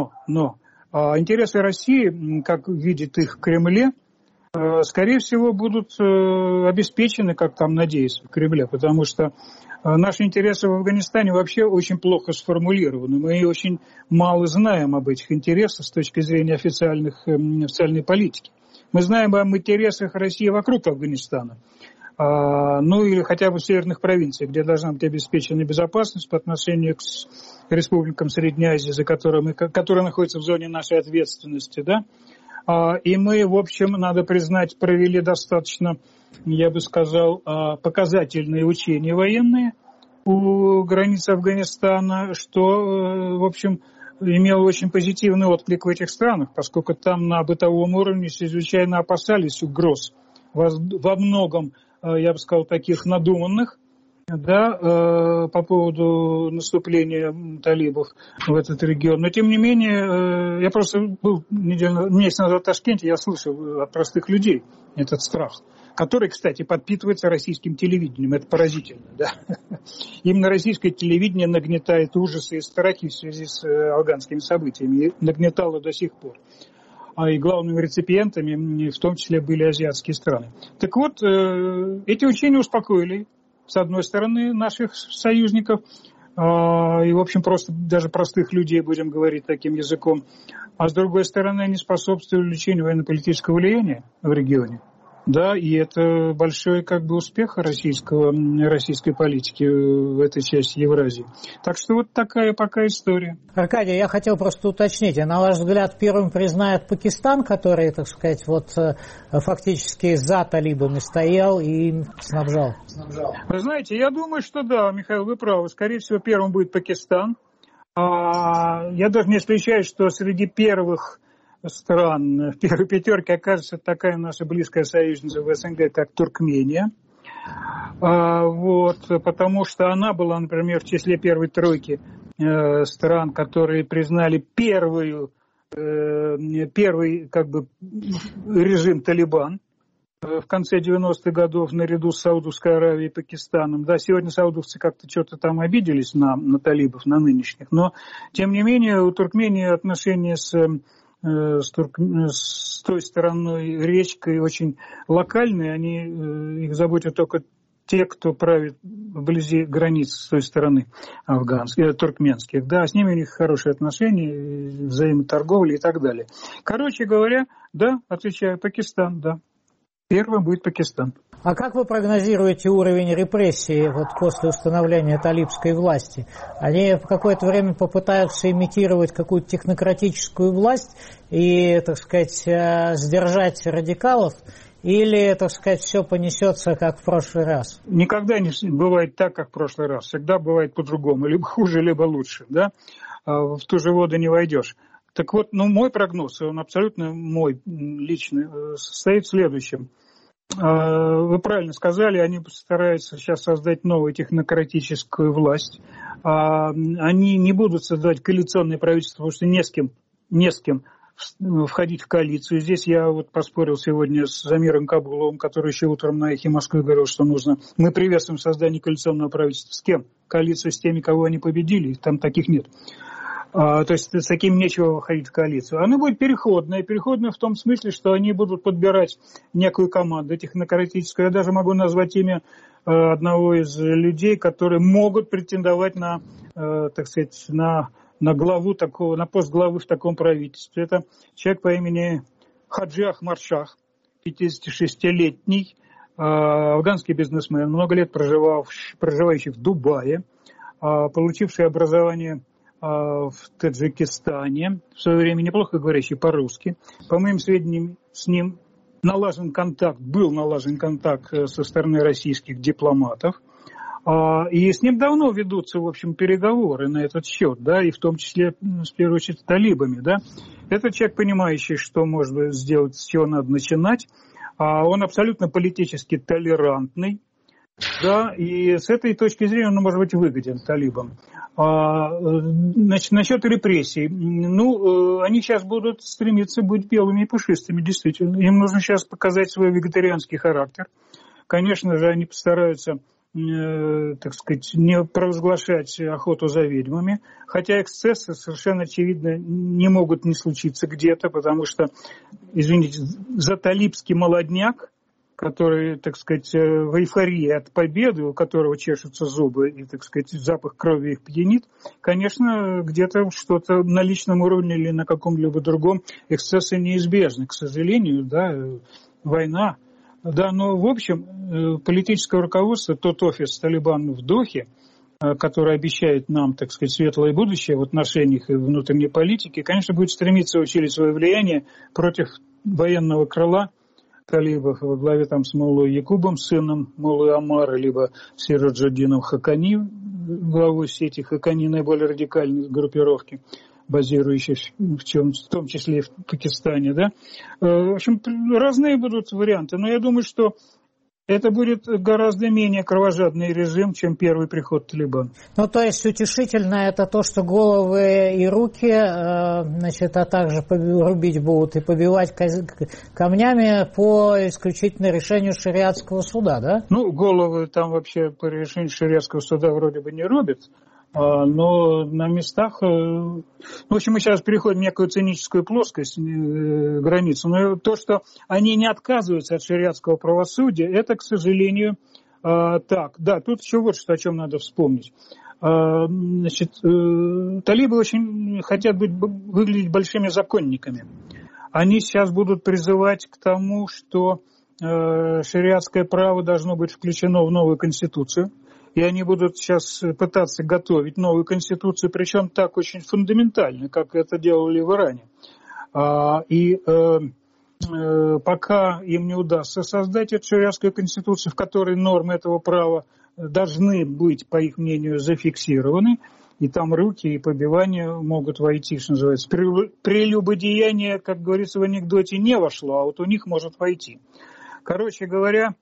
интересы России, как видит их в Кремле, скорее всего, будут обеспечены, как там надеются в Кремле, потому что наши интересы в Афганистане вообще очень плохо сформулированы. Мы очень мало знаем об этих интересах с точки зрения официальной политики. Мы знаем об интересах России вокруг Афганистана, или хотя бы в северных провинциях, где должна быть обеспечена безопасность по отношению к республикам Средней Азии, которые находятся в зоне нашей ответственности, да. И мы, в общем, надо признать, провели достаточно, я бы сказал, показательные учения военные у границ Афганистана, что, в общем, имело очень позитивный отклик в этих странах, поскольку там на бытовом уровне чрезвычайно опасались угроз, во многом, я бы сказал, таких надуманных, да, по поводу наступления талибов в этот регион. Но, тем не менее, я просто был месяц назад в Ташкенте, я слышал от простых людей этот страх, который, кстати, подпитывается российским телевидением. Это поразительно, да. Именно российское телевидение нагнетает ужасы и страхи в связи с афганскими событиями. И нагнетало до сих пор. И главными реципиентами в том числе были азиатские страны. Так вот, эти учения успокоили, с одной стороны, наших союзников, и, в общем, просто даже простых людей, будем говорить таким языком, а с другой стороны, они способствовали увеличению военно-политического влияния в регионе. Да, и это большой успех российской политики в этой части Евразии. Так что вот такая пока история. Аркадий, я хотел просто уточнить, на ваш взгляд, первым признает Пакистан, который, так сказать, фактически за талибами стоял и снабжал? Вы знаете, я думаю, что да, Михаил, вы правы. Скорее всего, первым будет Пакистан. Я даже не исключаю, что среди первых стран в первой пятерке окажется такая наша близкая союзница в СНГ, как Туркмения. Потому что она была, например, в числе первой тройки стран, которые признали первый режим Талибан в конце 90-х годов наряду с Саудовской Аравией и Пакистаном. Да, сегодня саудовцы как-то что-то там обиделись на талибов, на нынешних, но тем не менее у Туркмении отношения с той стороной речкой очень локальные, их заботят только те, кто правит вблизи границ с той стороны туркменских. Да, с ними у них хорошие отношения, взаимоторговля и так далее. Короче говоря, да, отвечаю, Пакистан, да. Первым будет Пакистан. А как вы прогнозируете уровень репрессий после установления талибской власти? Они в какое-то время попытаются имитировать какую-то технократическую власть и, так сказать, сдержать радикалов? Или, так сказать, все понесется, как в прошлый раз? Никогда не бывает так, как в прошлый раз. Всегда бывает по-другому. Либо хуже, либо лучше. Да? В ту же воду не войдешь. Так вот, мой прогноз, он абсолютно мой личный, состоит в следующем. Вы правильно сказали, они стараются сейчас создать новую технократическую власть. Они не будут создавать коалиционное правительство, потому что не с кем входить в коалицию. Здесь я вот поспорил сегодня с Замиром Кабуловым, который еще утром на «Эхе Москвы» говорил, что нужно. Мы приветствуем создание коалиционного правительства. С кем? Коалицию с теми, кого они победили. Там таких нет. То есть с таким нечего выходить в коалицию. Она будет переходная. Переходная в том смысле, что они будут подбирать некую команду технократическую. Я даже могу назвать имя одного из людей, которые могут претендовать на, так сказать, на главу такого, на пост главы в таком правительстве. Это человек по имени Хаджи Ахмад Шах, 56-летний афганский бизнесмен, много лет проживающий в Дубае, получивший образование в Таджикистане, в свое время неплохо говорящий по-русски. По моим сведениям, с ним был налажен контакт со стороны российских дипломатов. И с ним давно ведутся, в общем, переговоры на этот счет, да, и в том числе, в первую очередь, с талибами, да. Это человек, понимающий, что можно сделать, с чего надо начинать. Он абсолютно политически толерантный, да, и с этой точки зрения он может быть выгоден талибам. Значит, насчет репрессий. Они сейчас будут стремиться быть белыми и пушистыми, действительно. Им нужно сейчас показать свой вегетарианский характер. Конечно же, они постараются, так сказать, не провозглашать охоту за ведьмами, хотя эксцессы совершенно очевидно не могут не случиться где-то, потому что, извините, за талибский молодняк, который, так сказать, в эйфории от победы, у которого чешутся зубы и, так сказать, запах крови их пьянит, конечно, где-то что-то на личном уровне или на каком-либо другом эксцессы неизбежны, к сожалению, да, война. Да, но, в общем, политическое руководство, тот офис Талибан в Дохе, который обещает нам, так сказать, светлое будущее в отношениях и внутренней политики, конечно, будет стремиться усилить свое влияние против военного крыла талибов во главе там с Муллой Якубом, сыном Муллы Амара, либо Сираджуддином Хакани, главой сети Хакани, наиболее радикальной группировки, базирующей в том числе и в Пакистане. Да? В общем, разные будут варианты, но я думаю, что это будет гораздо менее кровожадный режим, чем первый приход Талибан. Ну, то есть утешительно это то, что головы и руки, значит, а также рубить будут и побивать камнями по исключительно решению шариатского суда, да? Ну, головы там вообще по решению шариатского суда вроде бы не рубят. Но на местах... В общем, мы сейчас переходим в некую циническую плоскость, границу. Но то, что они не отказываются от шариатского правосудия, это, к сожалению, так. Да, тут еще вот что, о чем надо вспомнить. Значит, талибы очень хотят выглядеть большими законниками. Они сейчас будут призывать к тому, что шариатское право должно быть включено в новую конституцию. И они будут сейчас пытаться готовить новую конституцию, причем так очень фундаментально, как это делали в Иране. Пока им не удастся создать эту шариатскую конституцию, в которой нормы этого права должны быть, по их мнению, зафиксированы, и там руки и побивания могут войти, что называется. Прелюбодеяние, как говорится в анекдоте, не вошло, а вот у них может войти. Короче говоря,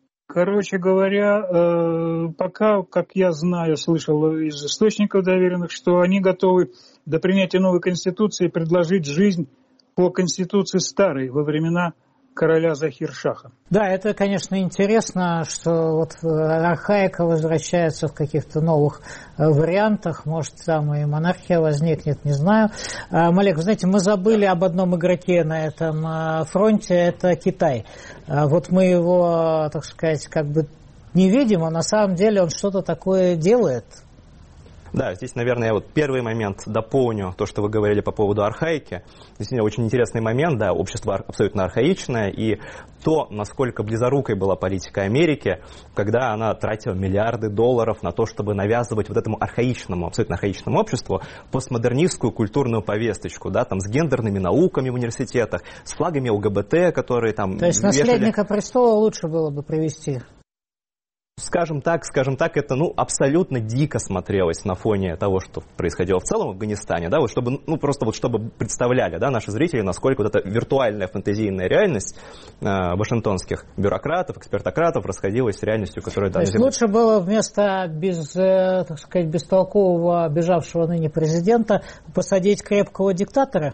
пока, как я знаю, слышал из источников доверенных, что они готовы до принятия новой конституции предложить жизнь по конституции старой во времена короля Захир-Шаха. Да, это, конечно, интересно, что вот архаика возвращается в каких-то новых вариантах. Может, там и монархия возникнет, не знаю. Малек, вы знаете, мы забыли об одном игроке на этом фронте, это Китай. Вот мы его, так сказать, как бы не видим, а на самом деле он что-то такое делает. Да, здесь, наверное, я вот первый момент дополню то, что вы говорили по поводу архаики. Действительно, очень интересный момент, да, общество абсолютно архаичное, и то, насколько близорукой была политика Америки, когда она тратила миллиарды долларов на то, чтобы навязывать вот этому архаичному, абсолютно архаичному обществу постмодернистскую культурную повесточку, да, там с гендерными науками в университетах, с флагами ЛГБТ, которые там... То есть наследника престола лучше было бы привести? Скажем так, это абсолютно дико смотрелось на фоне того, что происходило в целом в Афганистане, да, вот чтобы, чтобы представляли, да, наши зрители, насколько вот эта виртуальная фэнтезийная реальность вашингтонских бюрократов, экспертократов расходилась с реальностью, которая... То есть лучше было вместо так сказать, бестолкового, бежавшего ныне президента посадить крепкого диктатора?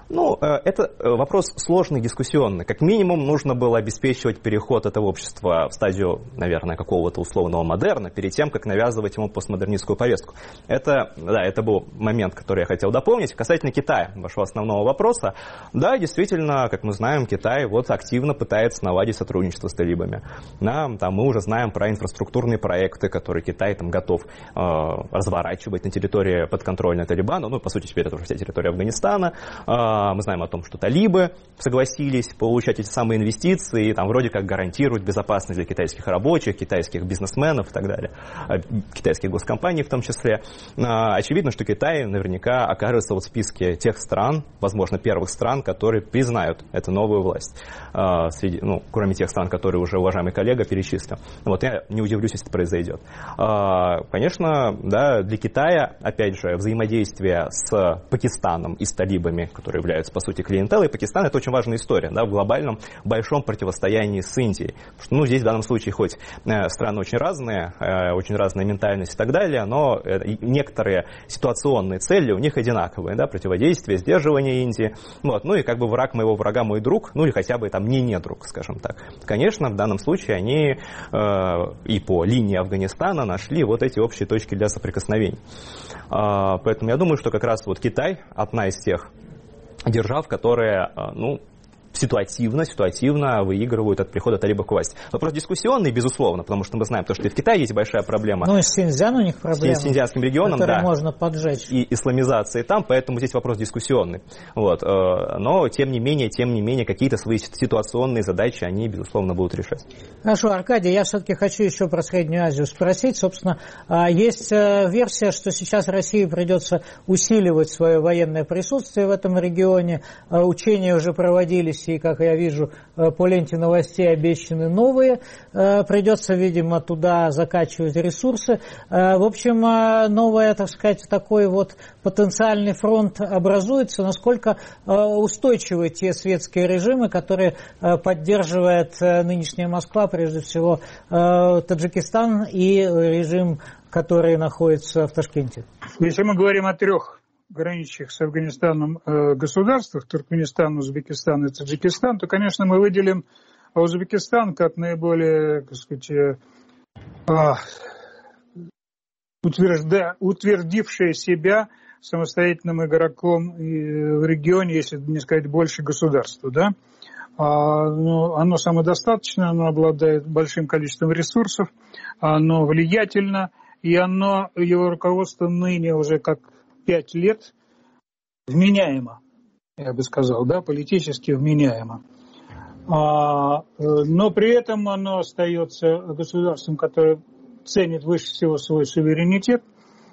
Ну, это вопрос сложный, дискуссионный. Как минимум, нужно было обеспечивать переход этого общества в стадию, наверное, какого-то условного модерна, перед тем, как навязывать ему постмодернистскую повестку. Это был момент, который я хотел дополнить. Касательно Китая, вашего основного вопроса. Да, действительно, как мы знаем, Китай активно пытается наладить сотрудничество с талибами. Да, мы уже знаем про инфраструктурные проекты, которые Китай готов разворачивать на территории подконтрольной Талибану. Ну, по сути, теперь это уже вся территория Афганистана. Мы знаем о том, что талибы согласились получать эти самые инвестиции, вроде как гарантируют безопасность для китайских рабочих, китайских бизнесменов и так далее, китайских госкомпаний в том числе. Очевидно, что Китай наверняка окажется в списке тех стран, возможно, первых стран, которые признают эту новую власть, кроме тех стран, которые уже уважаемый коллега перечислил. Я не удивлюсь, если это произойдет. Конечно, да, для Китая, опять же, взаимодействие с Пакистаном и с талибами, которые являются, по сути, клиентелой Пакистана, это очень важная история, да, в глобальном большом противостоянии с Индией. Потому что, здесь в данном случае хоть страны очень разная ментальность и так далее, но некоторые ситуационные цели у них одинаковые, да, противодействие, сдерживание Индии, и враг моего врага мой друг, или хотя бы не друг, скажем так. Конечно, в данном случае они и по линии Афганистана нашли эти общие точки для соприкосновений. Поэтому я думаю, что как раз Китай одна из тех держав, которые, ситуативно выигрывают от прихода талибов к власти. Вопрос дискуссионный, безусловно, потому что мы знаем, что и в Китае есть большая проблема. И с Синьцзян у них проблема. С Синьцзянским регионом, который можно поджечь. И исламизации там, поэтому здесь вопрос дискуссионный. Но, тем не менее, какие-то свои ситуационные задачи они, безусловно, будут решать. Хорошо, Аркадий, я все-таки хочу еще про Среднюю Азию спросить. Собственно, есть версия, что сейчас России придется усиливать свое военное присутствие в этом регионе. Учения уже проводились, и, как я вижу, по ленте новостей обещаны новые. Придется, видимо, туда закачивать ресурсы. В общем, новый, такой потенциальный фронт образуется. Насколько устойчивы те светские режимы, которые поддерживает нынешняя Москва, прежде всего Таджикистан и режим, который находится в Ташкенте? Если мы говорим о трех граничащих с Афганистаном государствах, Туркменистан, Узбекистан и Таджикистан, то, конечно, мы выделим Узбекистан как наиболее, утвердившее себя самостоятельным игроком в регионе, если не сказать больше, государства, да? Оно самодостаточно, оно обладает большим количеством ресурсов, оно влиятельно, и его руководство ныне уже как 5 лет вменяемо, я бы сказал, да, политически вменяемо. Но при этом оно остается государством, которое ценит выше всего свой суверенитет,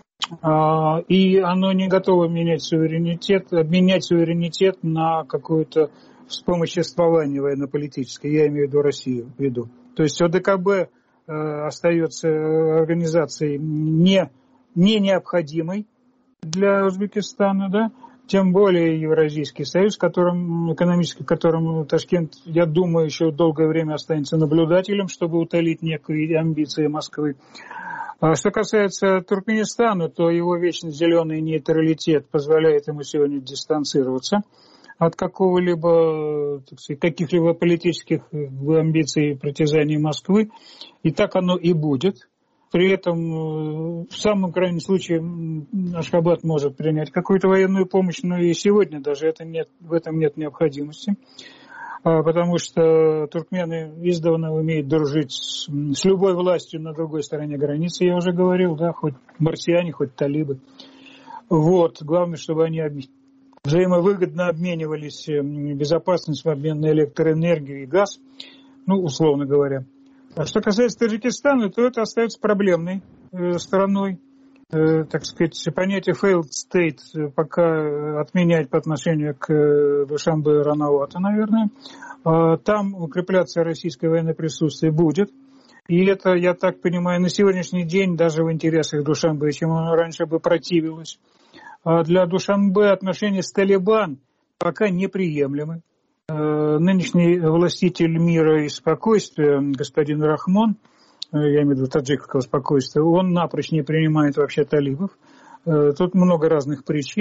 и оно не готово обменять суверенитет на какое-то вспомоществование военно-политическое, я имею в виду Россию. То есть ОДКБ остается организацией не необходимой для Узбекистана, да, тем более Евразийский союз, экономически которым Ташкент, я думаю, еще долгое время останется наблюдателем, чтобы утолить некие амбиции Москвы. Что касается Туркменистана, то его вечно зеленый нейтралитет позволяет ему сегодня дистанцироваться от каких-либо политических амбиций и притязаний Москвы, и так оно и будет. При этом, в самом крайнем случае, Ашхабад может принять какую-то военную помощь, но и сегодня даже в этом нет необходимости, потому что туркмены издавна умеют дружить с любой властью на другой стороне границы, я уже говорил, да, хоть марсиане, хоть талибы. Главное, чтобы они взаимовыгодно обменивались безопасностью в обмен на электроэнергию и газ, условно говоря. А что касается Таджикистана, то это остается проблемной стороной. Понятие failed state пока отменять по отношению к Душанбе рановато, наверное. Там укрепляться российское военное присутствие будет. И это, я так понимаю, на сегодняшний день даже в интересах Душанбе, чем оно раньше бы противилось. Для Душанбе отношения с Талибан пока неприемлемы. Нынешний властитель мира и спокойствия, господин Рахмон, я имею в виду таджикского спокойствия, он напрочь не принимает вообще талибов. Тут много разных причин.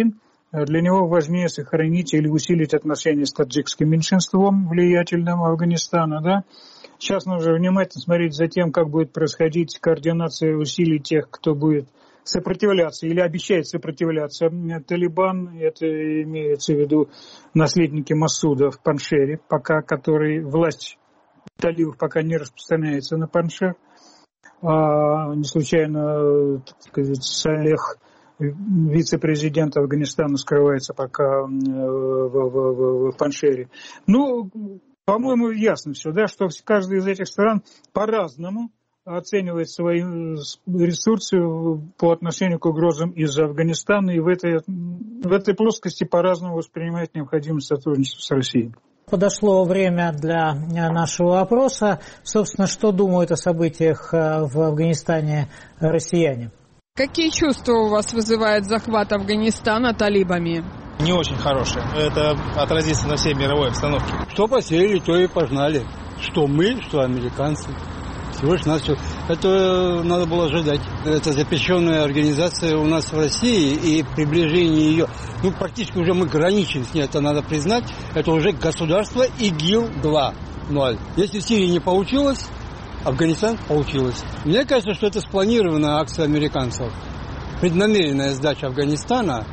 Для него важнее сохранить или усилить отношения с таджикским меньшинством, влиятельным Афганистана. Да? Сейчас нужно внимательно смотреть за тем, как будет происходить координация усилий тех, кто будет сопротивляться или обещает сопротивляться. Талибан, это имеется в виду наследники Масуда в Паншере, власть талибов пока не распространяется на Паншер. Не случайно, так сказать, Салех, вице-президент Афганистана, скрывается пока в Паншере. По-моему, ясно все, да, что каждая из этих стран по-разному оценивает свои ресурсы по отношению к угрозам из Афганистана и в этой плоскости по-разному воспринимает необходимость сотрудничества с Россией. Подошло время для нашего опроса. Собственно, что думают о событиях в Афганистане россияне? Какие чувства у вас вызывает захват Афганистана талибами? Не очень хорошее. Это отразится на всей мировой обстановке. Что посеяли, то и пожнали. Что мы, что американцы. Всего лишь нас. Это надо было ожидать. Это запрещенная организация у нас в России, и приближение ее, практически уже мы граничим с ней, это надо признать. Это уже государство ИГИЛ 2.0. Если в Сирии не получилось, Афганистан получилось. Мне кажется, что это спланированная акция американцев. Преднамеренная сдача Афганистана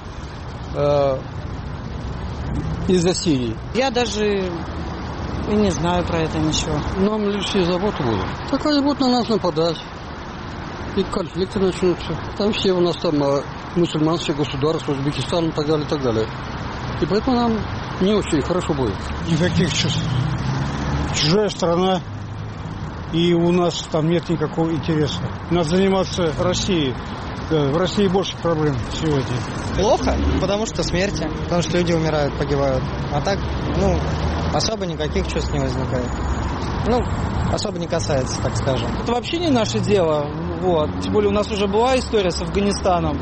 из-за Сирии. Я даже и не знаю про это ничего. Нам лишь и заботы будут. Так они будут на нас нападать. И конфликты начнутся. Там все у нас там мусульманские государства, Узбекистан и так далее, и так далее. И поэтому нам не очень хорошо будет. Никаких чувств. Чужая страна, и у нас там нет никакого интереса. Надо заниматься Россией. Да, в России больше проблем сегодня. Плохо, потому что смерти, потому что люди умирают, погибают. А так, особо никаких чувств не возникает. Особо не касается, так скажем. Это вообще не наше дело. Тем более у нас уже была история с Афганистаном.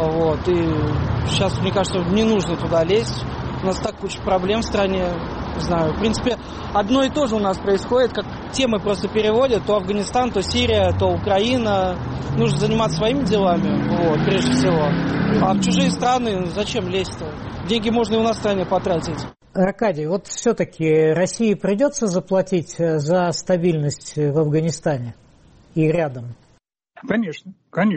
И сейчас, мне кажется, не нужно туда лезть. У нас так куча проблем в стране. Не знаю. В принципе, одно и то же у нас происходит, как темы просто переводят. То Афганистан, то Сирия, то Украина. Нужно заниматься своими делами, прежде всего. А в чужие страны зачем лезть-то? Деньги можно и у нас в стране потратить. Аркадий, все-таки России придется заплатить за стабильность в Афганистане и рядом? Конечно.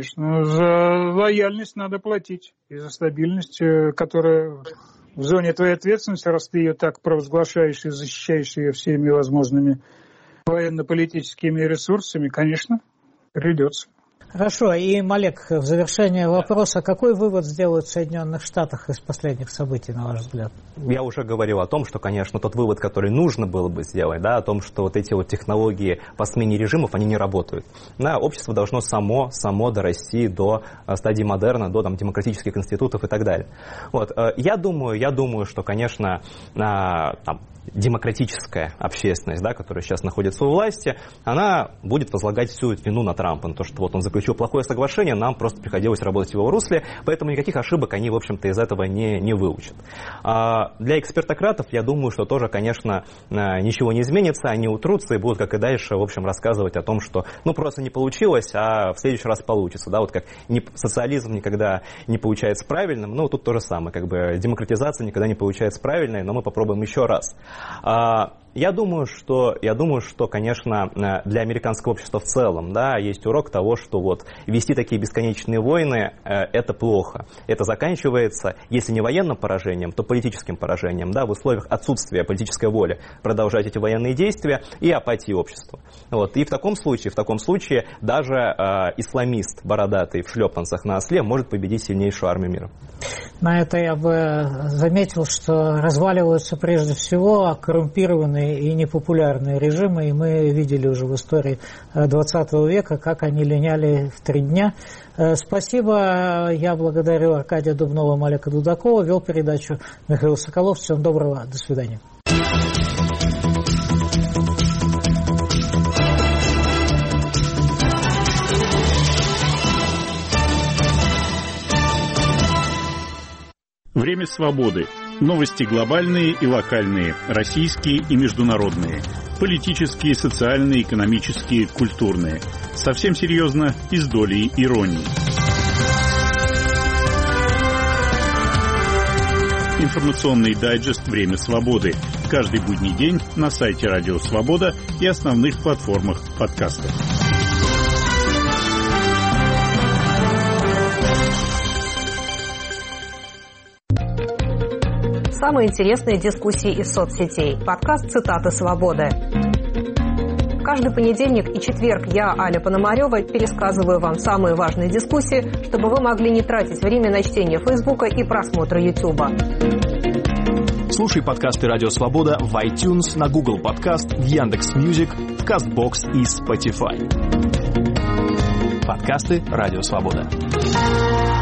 За лояльность надо платить. И за стабильность, которая в зоне твоей ответственности, раз ты ее так провозглашаешь и защищаешь ее всеми возможными военно-политическими ресурсами, конечно, придется. Хорошо. И, Малек, в завершение вопроса, какой вывод сделают в Соединенных Штатах из последних событий, на ваш взгляд? Я уже говорил о том, что, конечно, тот вывод, который нужно было бы сделать, о том, что эти технологии по смене режимов, они не работают. Общество должно само дорасти до стадии модерна, до демократических институтов и так далее. Я думаю, что, конечно, демократическая общественность, которая сейчас находится у власти, она будет возлагать всю эту вину на Трампа, на то, что он заключил плохое соглашение, нам просто приходилось работать в его русле, поэтому никаких ошибок они, в общем-то, из этого не выучат. Для экспертократов, я думаю, что тоже, конечно, ничего не изменится, они утрутся и будут, как и дальше, в общем, рассказывать о том, что, просто не получилось, а в следующий раз получится, как социализм никогда не получается правильным, тут то же самое, демократизация никогда не получается правильной, но мы попробуем еще раз. Я думаю, что, конечно, для американского общества в целом, есть урок того, что вести такие бесконечные войны – это плохо. Это заканчивается, если не военным поражением, то политическим поражением, в условиях отсутствия политической воли продолжать эти военные действия и апатии общества. И в таком случае даже исламист бородатый в шлепанцах на осле может победить сильнейшую армию мира. На это я бы заметил, что разваливаются прежде всего коррумпированные и непопулярные режимы, и мы видели уже в истории 20 века, как они линяли в 3 дня. Спасибо, я благодарю Аркадия Дубнова, Малека Дудакова, вел передачу Михаил Соколов. Всем доброго, до свидания. Время свободы. Новости глобальные и локальные, российские и международные, политические, социальные, экономические, культурные. Совсем серьезно и с долей иронии. Информационный дайджест «Время свободы». Каждый будний день на сайте Радио Свобода и основных платформах подкастов. Самые интересные дискуссии из соцсетей. Подкаст «Цитаты свободы». Каждый понедельник и четверг я, Аля Пономарева, пересказываю вам самые важные дискуссии, чтобы вы могли не тратить время на чтение Фейсбука и просмотра Ютуба. Слушай подкасты «Радио Свобода» в iTunes, на Google Подкаст, в Яндекс.Мьюзик, в Кастбокс и Spotify. Подкасты «Радио Свобода».